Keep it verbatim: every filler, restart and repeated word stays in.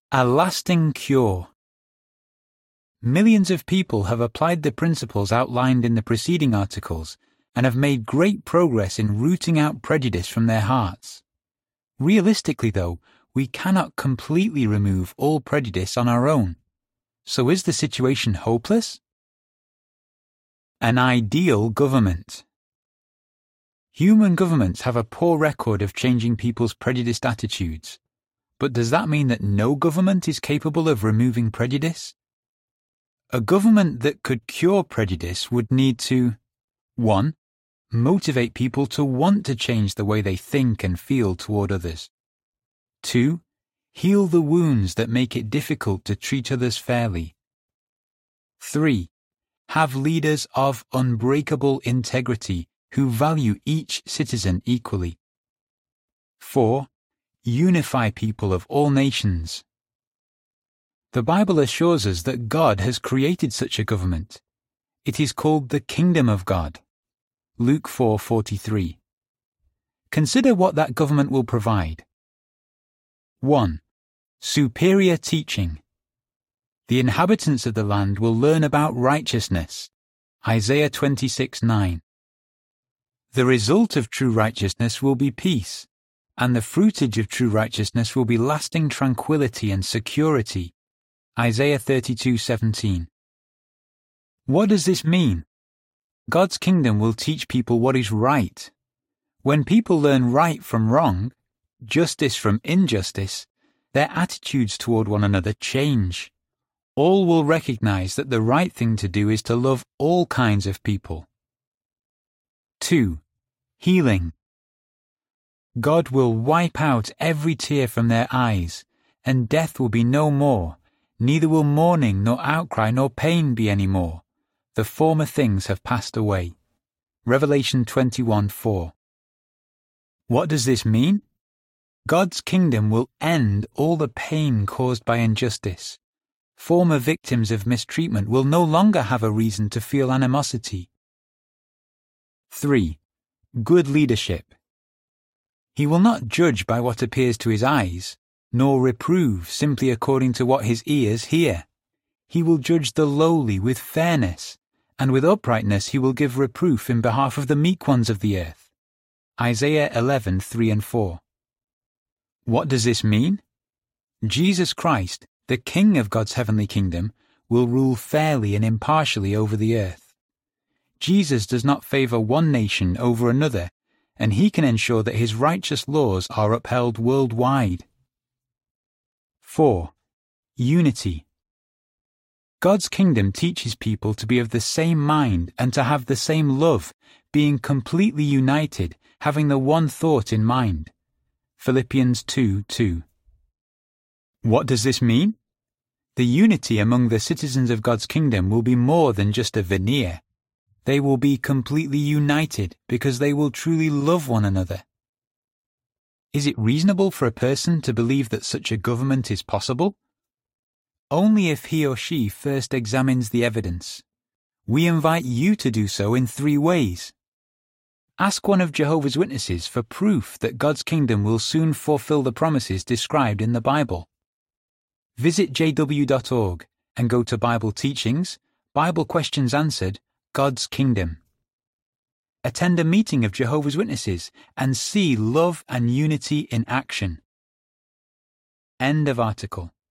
A lasting cure. Millions of people have applied the principles outlined in the preceding articles and have made great progress in rooting out prejudice from their hearts. Realistically, though, we cannot completely remove all prejudice on our own. So is the situation hopeless? An ideal government. Human governments have a poor record of changing people's prejudiced attitudes. But does that mean that no government is capable of removing prejudice? A government that could cure prejudice would need to one Motivate people to want to change the way they think and feel toward others. two Heal the wounds that make it difficult to treat others fairly. three Have leaders of unbreakable integrity who value each citizen equally. four Unify people of all nations. The Bible assures us that God has created such a government. It is called the Kingdom of God. Luke four forty-three. Consider what that government will provide. one Superior teaching. The inhabitants of the land will learn about righteousness. Isaiah twenty-six nine. The result of true righteousness will be peace, and the fruitage of true righteousness will be lasting tranquility and security. Isaiah thirty-two seventeen. What does this mean? God's kingdom will teach people what is right. When people learn right from wrong, justice from injustice, their attitudes toward one another change. All will recognize that the right thing to do is to love all kinds of people. two Healing. God will wipe out every tear from their eyes, and death will be no more, neither will mourning nor outcry nor pain be any more. The former things have passed away. Revelation twenty-one four. What does this mean? God's kingdom will end all the pain caused by injustice. Former victims of mistreatment will no longer have a reason to feel animosity. three Good leadership. He will not judge by what appears to his eyes, nor reprove simply according to what his ears hear. He will judge the lowly with fairness, and with uprightness he will give reproof in behalf of the meek ones of the earth. Isaiah eleven three and four. What does this mean? Jesus Christ, the King of God's heavenly kingdom, will rule fairly and impartially over the earth. Jesus does not favor one nation over another, and he can ensure that his righteous laws are upheld worldwide. four Unity. God's kingdom teaches people to be of the same mind and to have the same love, being completely united, having the one thought in mind. Philippians two two. What does this mean? The unity among the citizens of God's kingdom will be more than just a veneer. They will be completely united because they will truly love one another. Is it reasonable for a person to believe that such a government is possible? Only if he or she first examines the evidence. We invite you to do so in three ways. Ask one of Jehovah's Witnesses for proof that God's kingdom will soon fulfill the promises described in the Bible. Visit j w dot org and go to Bible Teachings, Bible Questions Answered, God's Kingdom. Attend a meeting of Jehovah's Witnesses and see love and unity in action. End of article.